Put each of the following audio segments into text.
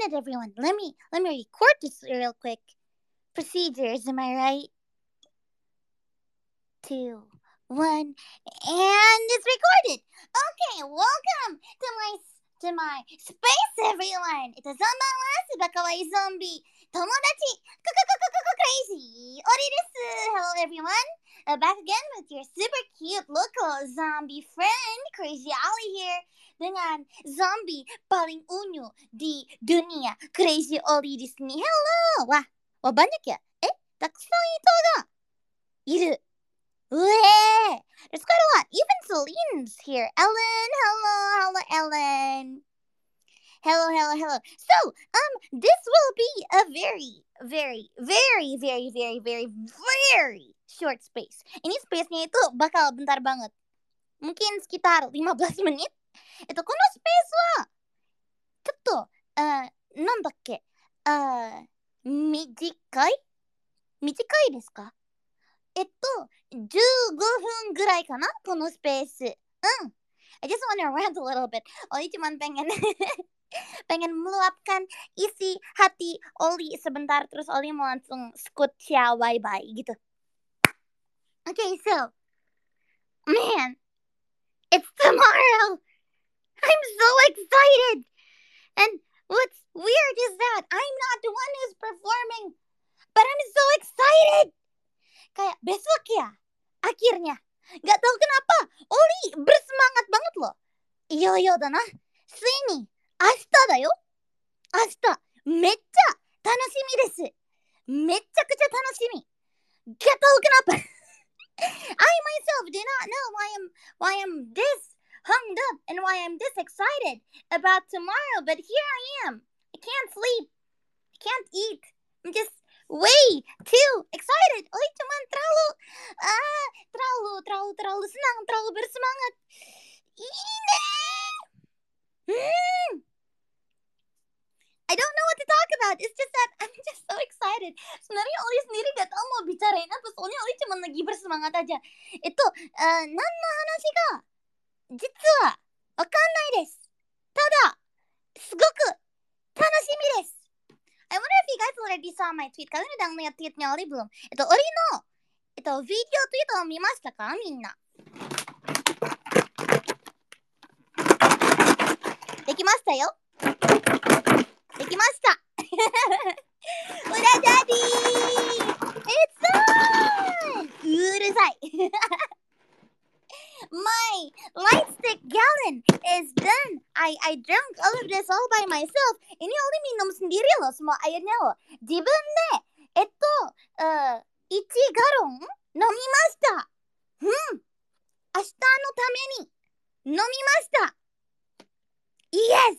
minute, everyone. Let me record this real quick. Procedures, am I right? 2, 1, and it's recorded. Okay, welcome to my space, everyone. Ito Zomba wa Kawaii Zombie. Tomodachi crazy. Ori desu. Hello, everyone. Back again with your super cute local zombie friend, Crazy Ali here. Dengan zombie paling unyu di dunia, Crazy Oli di sini. Hello. Wah, banyak ya? Takusan ito ga iru. There's quite a lot. Even Celine's here. Ellen, hello, Ellen. Hello. So, this will be a very short space. Ini space-nya itu bakal bentar banget. Mungkin sekitar 15 menit. Ito, kono space wa chotto nandakke? Mijikai desu ka? 15分ぐらいかなこのスペース。I just want to rant a little bit. Oli cuman pengen meluapkan isi hati Oli sebentar, terus Oli mau langsung skut cia bye gitu. Okay, so man, it's tomorrow. I'm so excited. And what's weird is that I'm not the one who's performing, but I'm so excited. Kayak besok ya, akhirnya. Gak tahu kenapa, Oli bersemangat banget loh. Iyo da na. Tsuini, ashita da yo. Ashita, mecca tanoshimi desu. Meccakucha tanoshimi. Gak tahu kenapa. I myself do not know why I'm this hung up and why I'm this excited about tomorrow, but here I am. I can't sleep. I can't eat. I'm just way too excited. Oli cuman terlalu senang, terlalu bersemangat. I don't know what to talk about. It's just that I'm just so excited. Sebenarnya Oli sendiri gak tahu mau bicarain apa, soalnya Oli cuma lagi bersemangat aja. Itu, nanno hanashi ga jitsu wa wakannai desu. Tada, sugoku tanoshimi desu. I wonder if you guys already saw my tweet. Kalian udah ngeliat tweetnya Oli belum? Itu Oli no video tweetを見ましたかみんな。できましたよ。できました。うらダディ It's on! うるさい。My light stick gallon is done. I drank all of this all by myself. Ini Oli minum sendiri loh semua airnya loh. Jibun de 1ガロン飲みました。明日のために飲みました。Yes!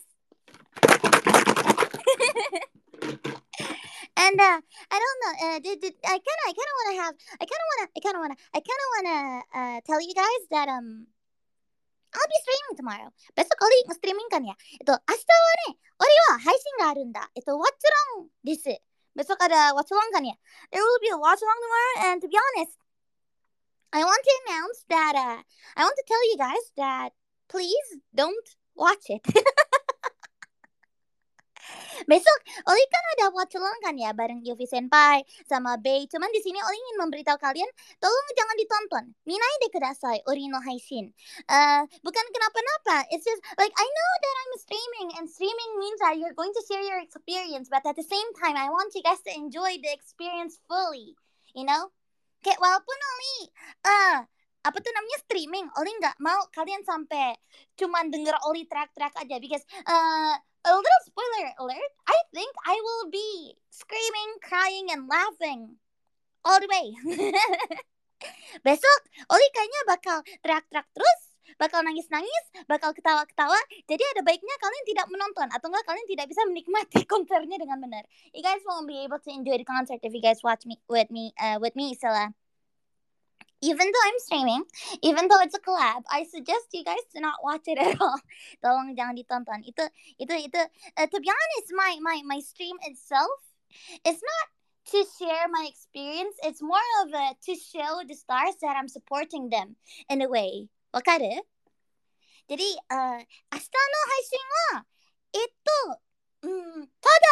And I don't know. I kind of want to tell you guys that I'll be streaming tomorrow. besok Oli nge-streaming kan ya? 明日はね、Oliは配信があるんだ。watch along です。besok ada watch along kan ya? There will be a watch along tomorrow, and to be honest, I want to announce that I want to tell you guys that please don't watch it. Besok Oli kan ada watch along kan ya bareng Yuffie Senpai sama Bei. Cuman di sini Oli ingin memberitahu kalian, tolong jangan ditonton. Minai de kudasai Ori no haishin. Bukan kenapa-napa. It's just like I know that I'm streaming, and streaming means that you're going to share your experience, but at the same time I want you guys to enjoy the experience fully. You know? Kayak walaupun Oli apa tuh namanya streaming, Oli nggak mau kalian sampai cuman denger Oli teriak-teriak aja, because a little spoiler alert, I think I will be screaming, crying, and laughing all the way. Besok Oli kayaknya bakal teriak-teriak terus, bakal nangis-nangis, bakal ketawa-ketawa. Jadi ada baiknya kalian tidak menonton, atau enggak kalian tidak bisa menikmati konsernya dengan benar. You guys won't be able to enjoy the concert if you guys watch me with me. So even though I'm streaming, even though it's a collab, I suggest you guys to not watch it at all. Tolong jangan ditonton. Itu to be honest, my stream itself is not to share my experience. It's more of to show the stars that I'm supporting them in a way. Wakaru? Jadi, 明日の配信はた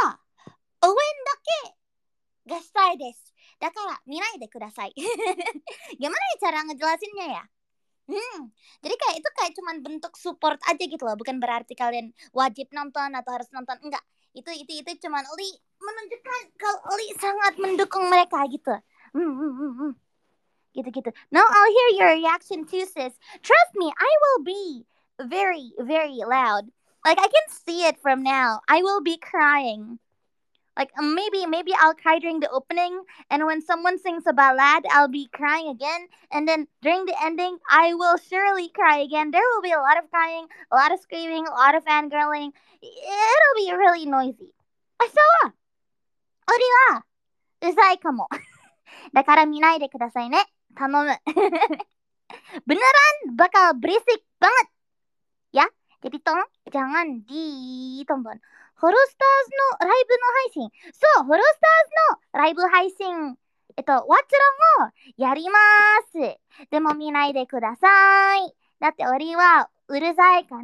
selesai desu. Dakara, minai de kudasai. Gimana ya cara ngejelasinnya ya? Jadi kayak itu kayak cuman bentuk support aja gitu loh, bukan berarti kalian wajib nonton atau harus nonton, enggak. Itu cuman Oli menunjukkan kalau Oli sangat mendukung mereka gitu. Gitu-gitu. Now I'll hear your reaction too, sis. Trust me, I will be very, very loud. Like I can see it from now. I will be crying. Like maybe I'll cry during the opening, and when someone sings a ballad, I'll be crying again, and then during the ending, I will surely cry again. There will be a lot of crying, a lot of screaming, a lot of fangirling. It'll be really noisy. Asawa, ori wa uzai kamo. Dakara minai de kudasai ne. Tanomu. Beneran bakal berisik banget. Ya, jadi tolong jangan ditonton. Horostars no live no 配信。そう、ホロスターズのライブ配信、ワッチロンをやります。でも見ないでください。だって俺はうるさいから。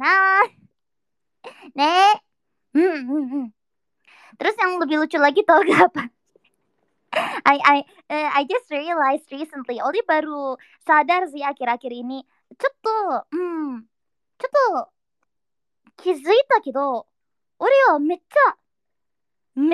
ね。Terus yang lebih lucu lagi tau gak apa? I just realized recently, Oli baru sadar sih akhir-akhir ini. ちょっと気づいたけど、俺はめっちゃわちゃ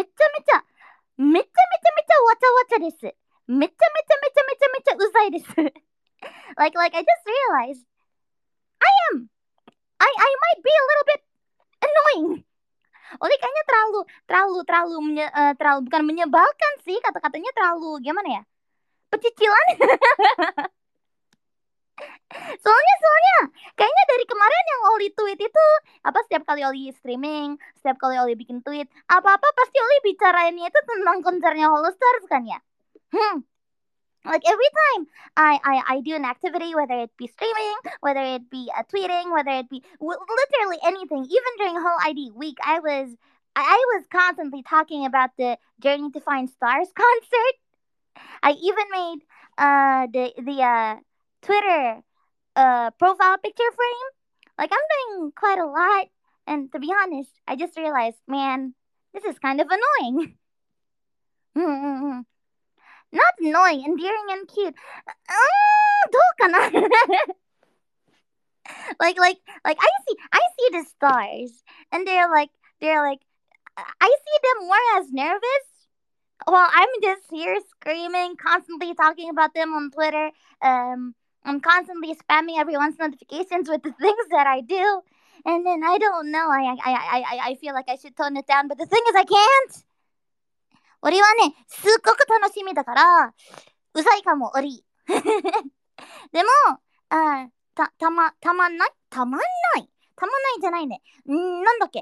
わちゃです。めちゃうざいです。like I just realized I might be a little bit annoying. Oli kayaknya terlalu bukan menyebalkan sih, kata-katanya terlalu gimana ya? Pecicilan. Soalnya kayaknya dari kemarin yang Oli tweet itu apa, setiap kali Oli streaming, setiap kali Oli bikin tweet, apa-apa pasti Oli bicarainnya itu tentang konsernya Holostars kan ya. Like every time I do an activity, whether it be streaming, whether it be tweeting, whether it be literally anything, even during whole ID week, I was constantly talking about the Journey to Find Stars concert. I even made the Twitter profile picture frame. Like I'm doing quite a lot, and to be honest, I just realized, man, this is kind of annoying. Not annoying, endearing and cute. どうかな? like I see the stars, and they're like I see them more as nervous. Well, I'm just here screaming, constantly talking about them on Twitter. I'm constantly spamming everyone's notifications with the things that I do, and then I don't know. I feel like I should tone it down, but the thing is, I can't. 俺はね、すっごく楽しみだから、うざいかも、俺。でも、たまんないじゃないね。なんだっけ。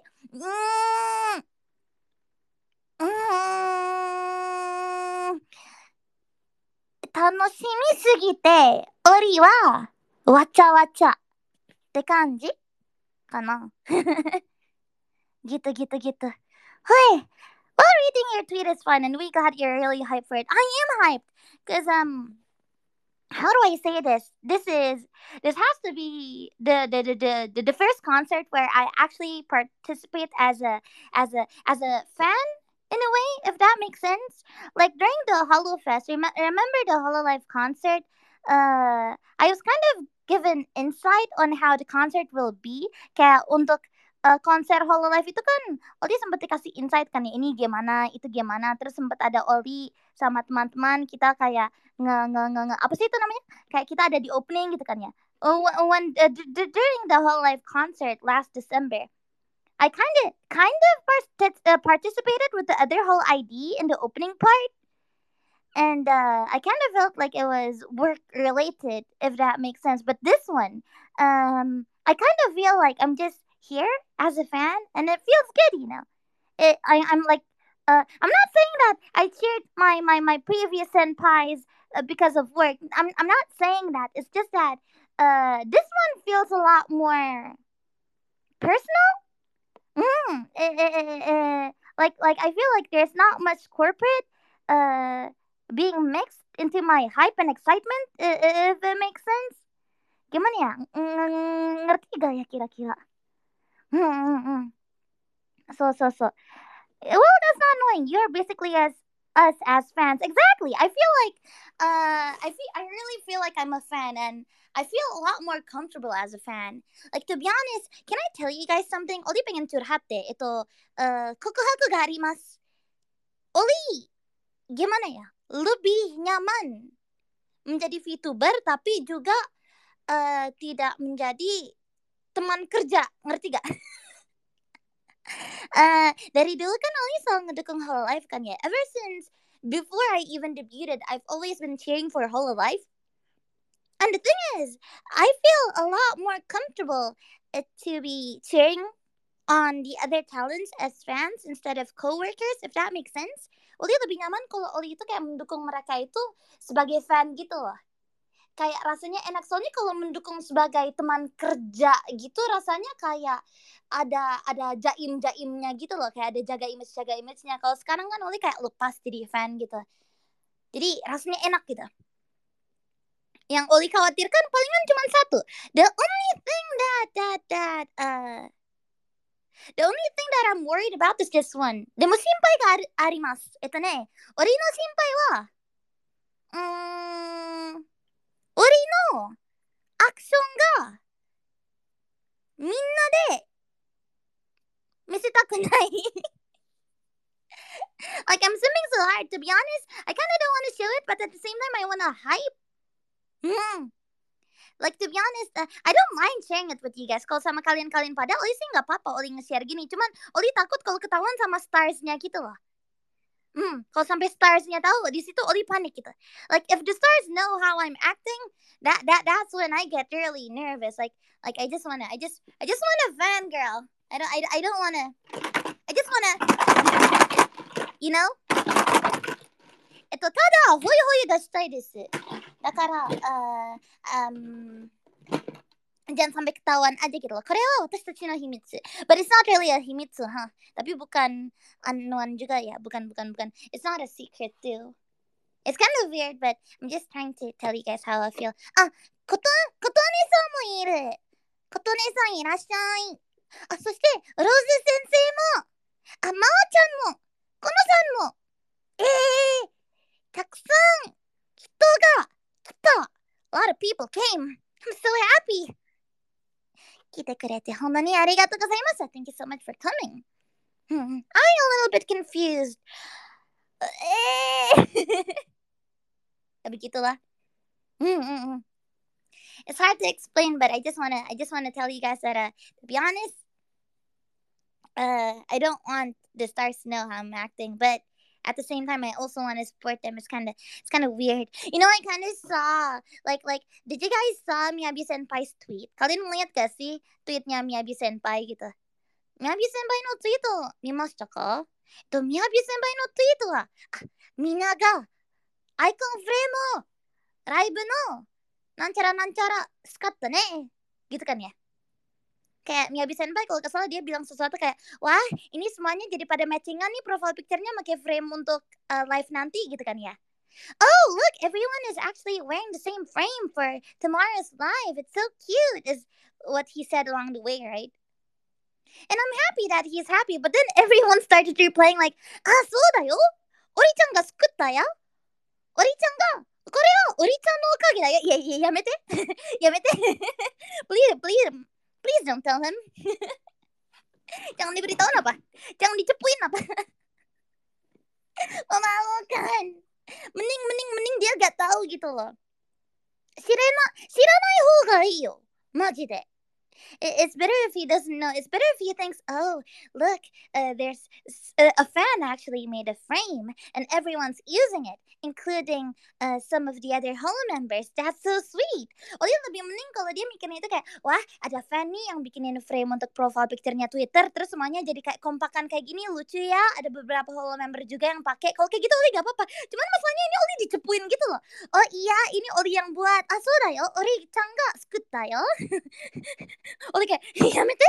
楽しみすぎて、オリは、わちゃわちゃって感じかな。ギト。はい。Well, reading your tweet is fun, and we got you really hyped for it. I am hyped, because, how do I say this? This has to be the first concert where I actually participate as a fan, in a way, if that makes sense. Like during the HoloFest, remember the HoloLive concert? I was kind of given insight on how the concert will be. Kayak untuk konser HoloLive itu kan Oli sempat dikasih insight kan ya, ini gimana, itu gimana. Terus sempat ada Oli sama teman-teman kita kayak apa sih itu namanya? Kayak kita ada di opening gitu kan ya. During the HoloLive concert last December, I kind of participated with the other whole ID in the opening part. And I kind of felt like it was work related, if that makes sense. But this one, I kind of feel like I'm just here as a fan, and it feels good, you know. I'm like, I'm not saying that I cheered my previous senpais because of work. I'm not saying that. It's just that this one feels a lot more personal. Like I feel like there's not much corporate being mixed into my hype and excitement, if it makes sense. Gimana ya? Ngerti gak ya kira-kira? So. Well, that's not annoying. You're basically as us as fans. Exactly. I feel like I really feel like I'm a fan, and I feel a lot more comfortable as a fan. Like, to be honest, can I tell you guys something? Oli pengen curhat deh. Kokohaku ga arimasu. Oli, gimana ya? Lebih nyaman menjadi VTuber tapi juga tidak menjadi teman kerja, ngerti gak? Dari dulu kan Oli selalu ngedukung Hololive kan ya. Ever since before I even debuted, I've always been cheering for Hololive. And the thing is, I feel a lot more comfortable to be cheering on the other talents as fans instead of coworkers, if that makes sense. Oli lebih nyaman kalau Oli itu kayak mendukung mereka itu sebagai fan gitu loh. Kayak rasanya enak, soalnya kalau mendukung sebagai teman kerja gitu rasanya kayak ada jaim-jaimnya gitu loh, kayak ada jaga image-nya. Kalau sekarang kan Oli kayak lepas jadi fan gitu. Jadi rasanya enak gitu. Yang Oli khawatirkan palingan cuma satu. The only thing that I'm worried about is just one. でも心配があります。Ori no shinpai wa Ori no アクションがみんなで見せたくない。Like, I'm swimming so hard. To be honest, I kind of don't want to show it, but at the same time, I want to hype. Like, to be honest, I don't mind sharing it with you guys. Kalau sama kalian-kalian pada, Oli sih nggak apa-apa Oli nge-share gini. Cuman Oli takut kalau ketahuan sama starsnya gitu loh. Kalau sampai starsnya tahu, di situ Oli panik gitu. Like, if the stars know how I'm acting, that's when I get really nervous. Like I just wanna fangirl. I don't wanna. I just wanna, you know. ただホイホイ出したいです。だから、jangan sampai ketahuan aja gitu loh. これは私たちの秘密。But it's not really a 秘密, huh? Tapi bukan anuan juga ya. Bukan. It's not a secret too. It's kind of weird, but I'm just trying to tell you guys how I feel. ことねさんもいる。ことねさんいらっしゃい。そして、ローズ先生も、まおちゃんも、このさんも、たくさん人が来た。A lot of people came. I'm so happy. 来てくれて本当にありがとうございます。Thank you so much for coming. I'm a little bit confused. Begitulah. It's hard to explain, but I just wanna tell you guys that to be honest, I don't want the stars to know how I'm acting, but at the same time, I also want to support them. It's kind of weird. You know, I kind of saw like did you guys saw Miyabi Senpai's tweet? Kalian ngeliat gak sih tweetnya Miyabi Senpai gitu? Miyabi Senpai no tweet を見ましたか? Miyabi Senpai no tweet はみんながアイコンフレームをライブのなんちゃらskat ne gitu kan ya. Kayak Miyabi Senpai kalau kesal dia bilang sesuatu kayak, wah ini semuanya jadi pada matchingan nih profile picture-nya pakai frame untuk live nanti gitu kan ya. Oh look, everyone is actually wearing the same frame for tomorrow's live. It's so cute is what he said along the way, right? And I'm happy that he's happy, but then everyone started replaying like, そうだよオリちゃんが作ったよオリちゃんがこれはオリちゃんのおかげだよいややめてやめてplease don't tell him. Jangan diberitahu apa? Jangan dicepuin apa? Memalukan. Mending dia gak tahu gitu loh. 知らない方がいいよ。マジで。It's better if he doesn't know. It's better if he thinks, oh, look, there's a fan actually made a frame and everyone's using it, including some of the other Holo members. That's so sweet. Oh, dia lebih mending kalau dia mikirnya itu kayak, wah, ada fan nih yang bikinin frame untuk profile picture-nya Twitter, terus semuanya jadi kayak kompakan kayak gini, lucu ya. Ada beberapa Holo member juga yang pakai. Kalau kayak gitu Oli gak apa-apa. Cuman masalahnya ini Oli dicepuin gitu loh. Oh iya, ini Oli yang buat. そうだよ。Oli ちゃんが作ったよ。Oli kayak, やめて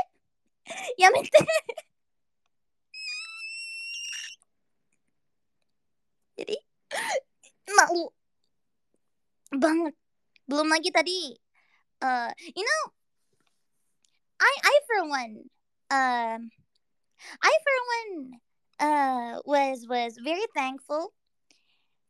Jadi malu banget. Belum lagi tadi you know, I for one was very thankful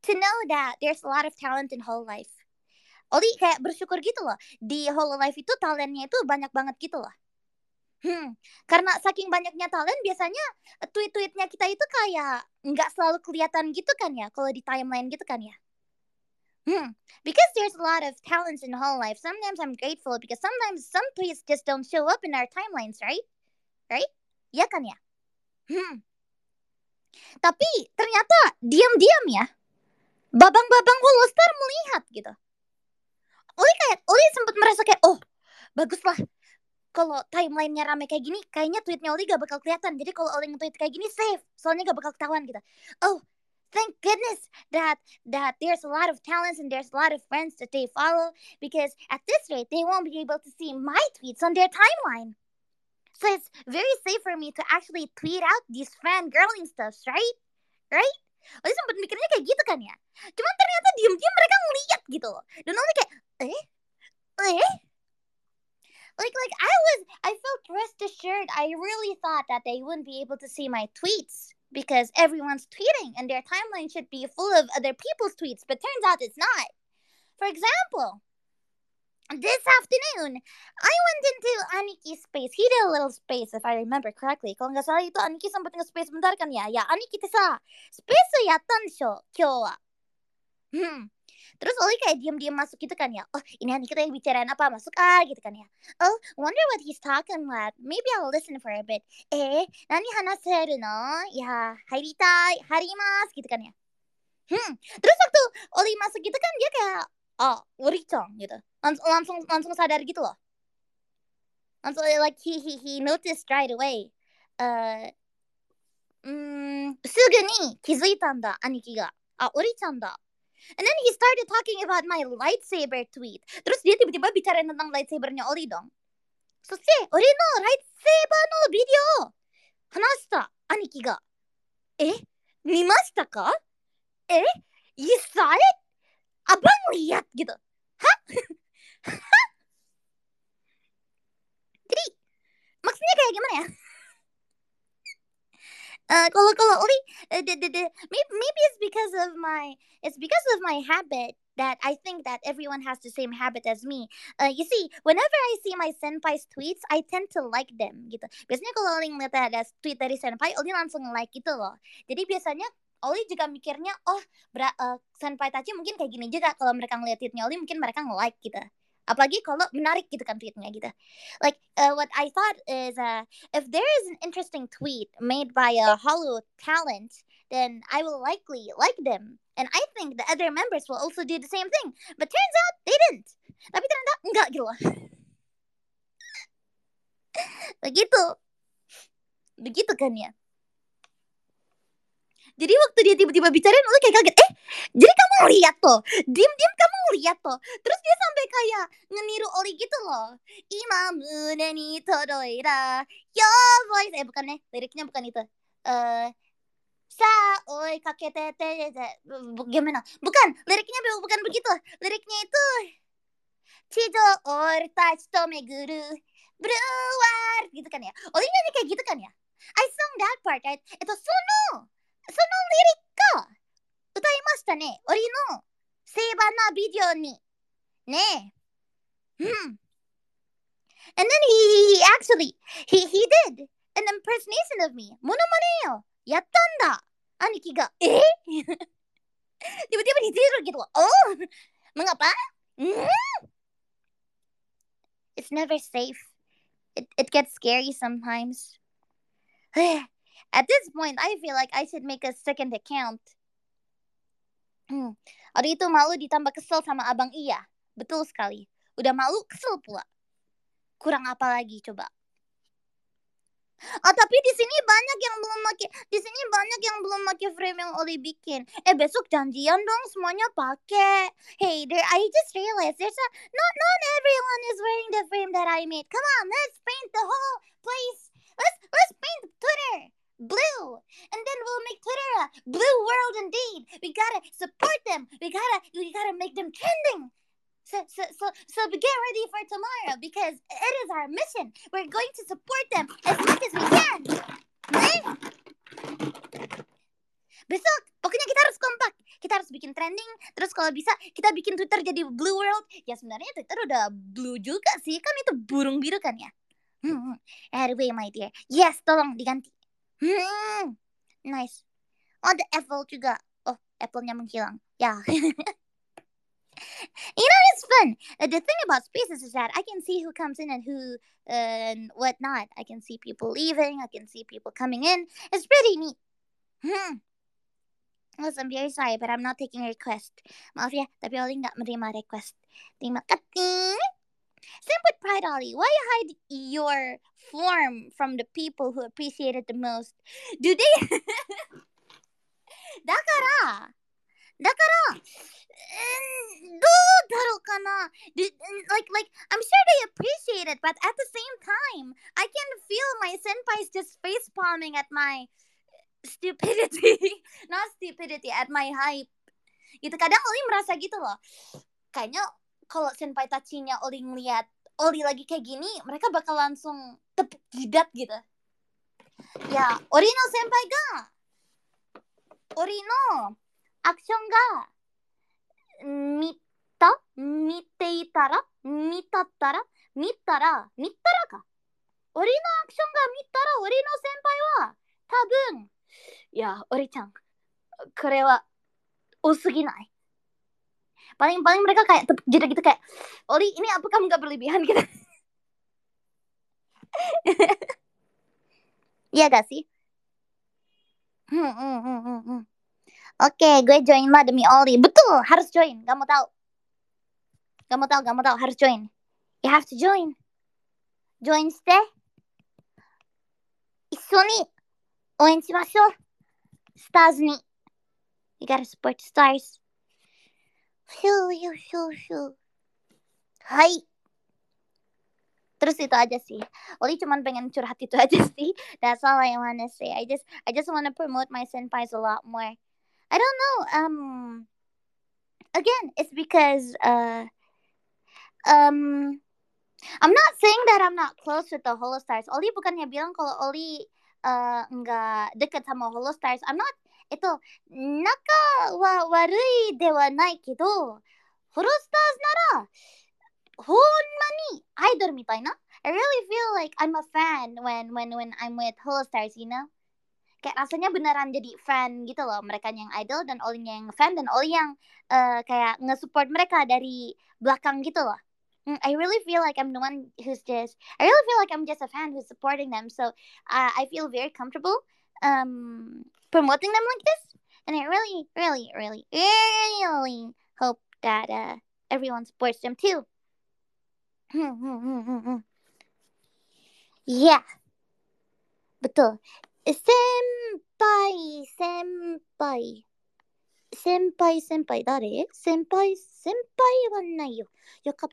to know that there's a lot of talent in Hololive. Oli kayak bersyukur gitu loh. Di Hololive itu talentnya itu banyak banget gitu loh. Karena saking banyaknya talent, biasanya tweet-tweetnya kita itu kayak nggak selalu kelihatan gitu kan ya, kalau di timeline gitu kan ya. Because there's a lot of talents in Hololive, sometimes I'm grateful because sometimes some tweets just don't show up in our timelines, right? Right? Iya kan ya? Tapi ternyata diam-diam ya, babang-babang Holostar melihat gitu. Oli sempat merasa kayak, oh baguslah kalau timelinenya rame kayak gini, kayaknya tweetnya Oli gak bakal kelihatan. Jadi kalau Oli nge-tweet kayak gini, safe. Soalnya gak bakal ketahuan gitu. Oh, thank goodness that there's a lot of talents and there's a lot of friends that they follow. Because at this rate, they won't be able to see my tweets on their timeline. So it's very safe for me to actually tweet out these fangirling stuffs, right? Right? Oli sempat mikirnya kayak gitu kan ya. Cuman ternyata diam-diam mereka ngeliat gitu loh. Dan Oli kayak, I felt rest assured. I really thought that they wouldn't be able to see my tweets because everyone's tweeting and their timeline should be full of other people's tweets, but turns out it's not. For example, this afternoon, I went into Aniki's space. He did a little space, if I remember correctly. Kalau nggak salah itu Aniki sempat nge-space bentar kan ya? Ya, Anikiってさ、space やったんでしょ、今日は。Terus Oli kayak diam-diam masuk gitu kan ya. Oh, ini Aniki yang bicarain apa? Masuk gitu kan ya. Oh, wonder what he's talking about. Maybe I'll listen for a bit. Nani hanaseru no? Ya, haritai, harimasu gitu kan ya. Terus waktu Oli masuk gitu kan dia kayak, oh, Uri-chan gitu. Langsung sadar gitu loh. Langsung like he noticed right away. Sugu ni kizuitan da, Aniki ga. Uri-chan da. And then he started talking about my lightsaber tweet. Terus dia tiba-tiba bicarain tentang lightsabernya Oli dong. So, Ori no lightsaber no video hanashita Aniki ga. Mimashita ka? You saw it? Abang lihat gitu. Hah? Jadi maksudnya kayak gimana ya? Kalau Oli, maybe it's because of my habit that I think that everyone has the same habit as me. You see, whenever I see my senpai's tweets, I tend to like them gitu. Biasanya kalau Oli ngeliat ada tweet dari senpai, Oli langsung like gitu loh. Jadi biasanya Oli juga mikirnya, oh, senpai Tachi mungkin kayak gini juga. Kalau mereka ngeliat tweetnya Oli, mungkin mereka nge-like gitu. Apalagi kalau menarik gitu kan tweetnya gitu. Like, what I thought is, if there is an interesting tweet made by a Holo talent, then I will likely like them. And I think the other members will also do the same thing. But turns out, they didn't. Tapi ternyata enggak gitu loh. Begitu kan ya. Jadi waktu dia tiba-tiba bicarain, Oli kayak kaget. Jadi kamu ngeliat toh? Diam-diam kamu ngeliat toh? Terus dia sampai kayak ngeniru Oli gitu loh. Ima mune ni todoira your voice. Bukan liriknya bukan itu. Sa oi kakete te. Gimana? Bukan, liriknya bukan begitu. Liriknya itu Chido ori tachi to meguru blue world gitu kan ya. Oli nyanyi kayak gitu kan ya. I sung that part, right? Itu sono リリックを歌いましたね。俺のセーバーなビデオに。ねえ。And then he actually, he did an impersonation of me. モノマネよ。やったんだ。兄貴が。Tiba-tiba ditiru gitu loh. Oh, mengapa? It's never safe. It gets scary sometimes. At this point, I feel like I should make a second account. Hari itu malu ditambah kesel sama Abang Iya. Betul sekali. Udah malu, kesel pula. Kurang apa lagi coba? Tapi di sini banyak yang belum pakai frame yang Oli bikin. Besok janjian dong semuanya pakai. Hey, I just realized not everyone is wearing the frame that I made. Come on, let's paint the whole place. Let's paint Twitter blue, and then we'll make Twitter a blue world indeed. We gotta support them. We gotta make them trending. So get ready for tomorrow because it is our mission. We're going to support them as much as we can. Besok, pokoknya kita harus kompak. Kita harus bikin trend. trending. Terus kalau bisa kita bikin Twitter jadi Blue World. Ya sebenarnya Twitter udah blue juga sih. Kan itu burung biru kan ya. Anyway my dear. Yes, tolong diganti. Nice. Oh, ada Apple juga. Oh, Apple-nya menghilang. Ya. It's fun. The thing about Spaces is that I can see who comes in and who and whatnot. I can see people leaving. I can see people coming in. It's pretty neat. Listen, I'm very sorry, but I'm not taking a request. Maaf ya, tapi Oli nggak menerima request. Terima kasih. Same with Pride, Ollie. Why you hide your form from the people who appreciate it the most? Do they? だから、どうだろうかな like, I'm sure they appreciate it, but at the same time, I can feel my senpais just face palming at my stupidity. Not stupidity, at my hype. Gitu, kadang Oli merasa gitu loh. Kayaknya kalau senpai tachinya Oli ngeliat Oli lagi kayak gini, mereka bakal langsung tepuk jidat gitu. Ya, Ori no senpai ga Ori no action ga mitara ka. Ori no action ga mitara Ori no senpai wa tabun, ya Ori-chan, kore wa osuginai. Paling mereka kayak tepuk jidat gitu kayak, Oli ini apa kamu gak berlebihan gitu. Iya gak sih? Oke, gue join mah demi Oli. Betul, harus join. Gak mau tahu, harus join. You have to join. Join shite. Issho ni ouen shimashou. Stars ni. You gotta support the stars. Hai. Terus itu aja sih. Oli cuman pengen curhat itu aja sih. That's all I wanna say. I just wanna promote my senpais a lot more. I don't know. Again, it's because I'm not saying that I'm not close with the Holostars. Oli bukannya bilang kalau Oli nggak deket sama Holostars. I'm not. Itu naka wa warui dewa nai kedo, Holostars nara honmani idol mitai na. I really feel like I'm a fan when I'm with Holostars, you know. Kayak rasanya beneran jadi fan gitu loh. Mereka yang idol dan Oli-nya yang fan dan Oli yang kayak nge-support mereka dari belakang gitu loh. I really feel like I'm the one who's just, I really feel like I'm just a fan who's supporting them. So I feel very comfortable promoting them like this. And I really, really, really, really hope that everyone supports them too. Yeah. Betul. Senpai. 誰？先輩はないよ。よかった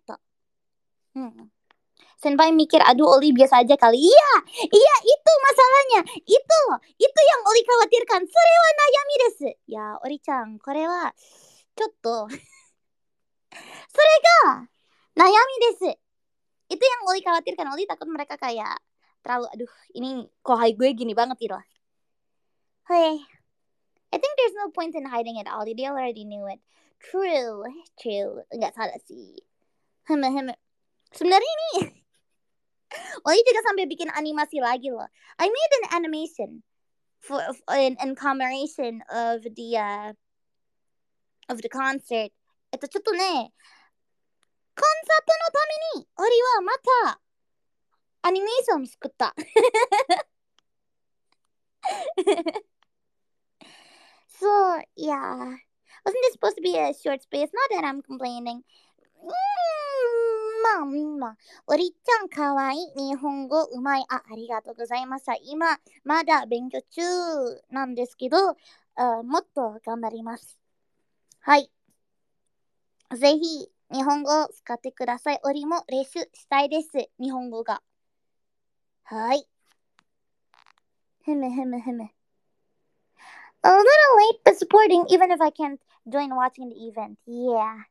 。Senpai mikir, aduh Oli biasa aja kali. Iya, itu masalahnya. Itu yang Oli khawatirkan. Sore wa nayami desu. Ya, Ori-chan, これはちょっとそれが悩みです. Itu yang Oli khawatirkan. Oli takut mereka kayak terlalu, aduh, ini kohai gue gini banget gitu lah. Hey, I think there's no point in hiding it, Oli. They already knew it. True. Enggak salah sih. Sebenarnya ini Oli juga sampai bikin animasi lagi loh. I made an animation for in commemoration of the concert. ちょっとね、コンサートのためにOliはまたアニメーション作った。So, yeah. Wasn't this supposed to be a short space? Not that I'm complaining. まあ、おりちゃんかわいい、日本語うまい、ありがとうございました。今、まだ勉強中なんですけど、もっと頑張ります。はい。ぜひ、日本語を使ってください。おりも練習したいです。日本語が。はい。A little late, but supporting, even if I can't join watching the event. Yeah.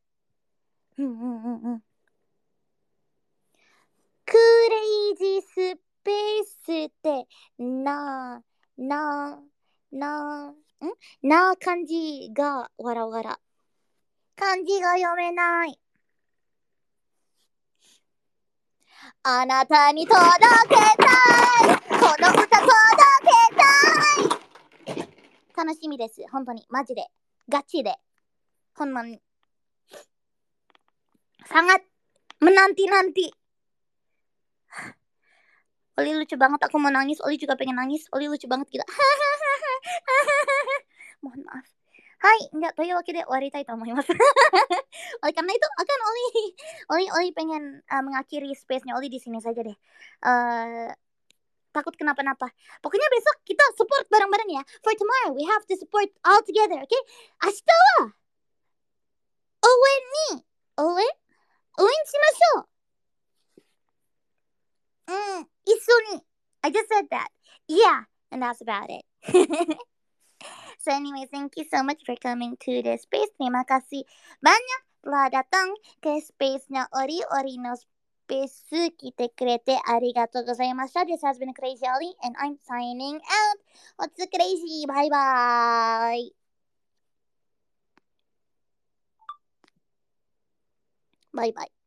クレイジースペースってな感じがわらわら。 漢字が読めない。あなたに届けたい。この歌届けたい。楽しみです。本当に。マジで。ガチde. Sangat menanti-nanti. Oli lucu banget, aku mau nangis. Oli juga pengen nangis. Oli lucu banget gila. Mohon maaf. Hai, enggak, というわけで終わりたいと思います。Oleh karena itu akan Oli pengen mengakhiri space-nya Oli di sini saja deh. Takut kenapa-napa. Pokoknya besok kita support bareng-bareng ya. For tomorrow we have to support all together, okay? 明日は応援しましょう。一緒に。I just said that. Yeah, and that's about it. So anyway, thank you so much for coming to the space. Terima kasih banyak telah datang ke space-nya Ori no space. Kita krete arigatou gozaimashita. This has been Crazy Oli and I'm signing out. What's crazy? Bye bye. Bye bye.